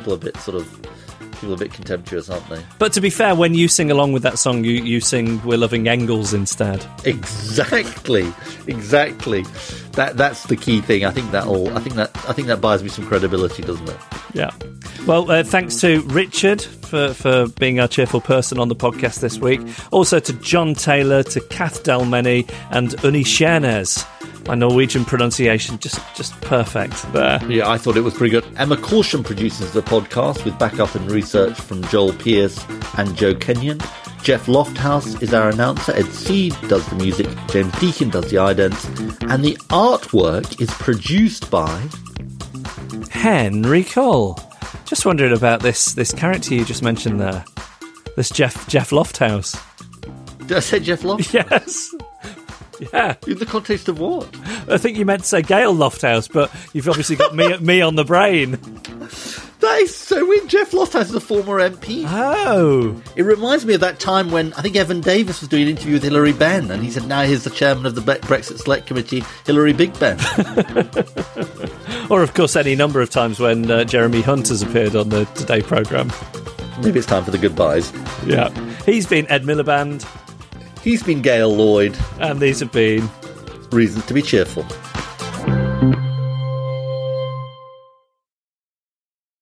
a bit contemptuous, aren't they? But to be fair, when you sing along with that song, you sing "We're Loving Engels" instead. Exactly. That's the key thing. I think that buys me some credibility, doesn't it? Yeah. Well, thanks to Richard for being our cheerful person on the podcast this week. Also to John Taylor, to Kath Delmeny, and Uni Shernes. My Norwegian pronunciation just perfect there. Yeah, I thought it was pretty good. Emma Caution produces the podcast with backup and research from Joel Pierce and Joe Kenyon. Jeff Lofthouse is our announcer. Ed Seed does the music. James Deakin does the idents. And the artwork is produced by Henry Cole. Just wondering about this character you just mentioned there. This Jeff Lofthouse. Did I say Jeff Lofthouse? Yes. Yeah. In the context of what? I think you meant to say Gail Lofthouse, but you've obviously got me on the brain. That is so weird. Jeff Lofthouse is a former MP. Oh. It reminds me of that time when I think Evan Davis was doing an interview with Hilary Benn, and he said, now here's the chairman of the Brexit Select Committee, Hilary Big Ben. Or, of course, any number of times when Jeremy Hunt has appeared on the Today programme. Maybe it's time for the goodbyes. Yeah. He's been Ed Miliband. He's been Gail Lloyd. And these have been Reasons to be cheerful.